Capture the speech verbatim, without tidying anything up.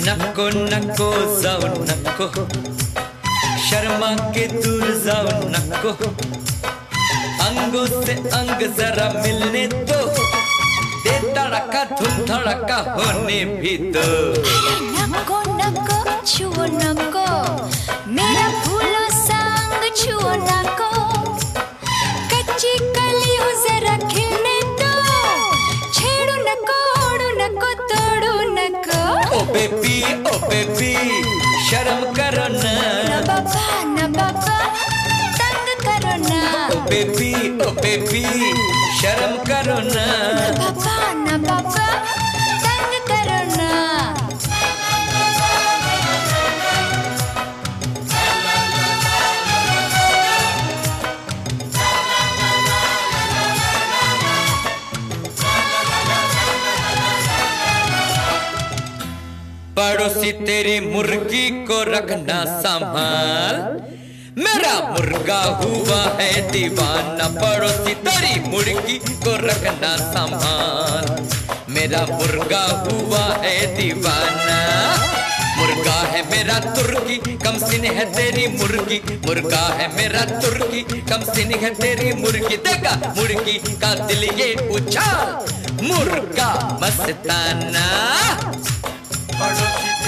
नको नको जाओ नको, शर्मा के दूर जाओ नको, अंगों से अंग जरा मिलने दो, दे धड़का धुम धड़का होने भी दो। नको नको छुओ नको, मेरा फूलों सा अंग छुओ नको, कच्ची कलियों जरा खिलने दो, छेड़ो नको ओढ़ो नको तोड़ो नको। ओ बेबी ओ बेबी शर्म करो ना, ना बाबा ना बाबा तंग करो ना, ओ बेबी ओ बेबी शर्म करो ना, ना बाबा ना बाबा तंग करो ना। पड़ोसी तेरी मुर्गी को रखना संभाल, मेरा मुर्गा हुआ है दीवाना। पड़ोसी तेरी मुर्गी को रखना संभाल, मेरा मुर्गा हुआ है दीवाना। मुर्गा है मेरा तुर्की, कम सिन है तेरी मुर्गी, मुर्गा है मेरा तुर्की, कम सिन है तेरी मुर्गी। देखा मुर्गी का दिल ये उछाल, मुर्गा मस्ताना। पड़ोसी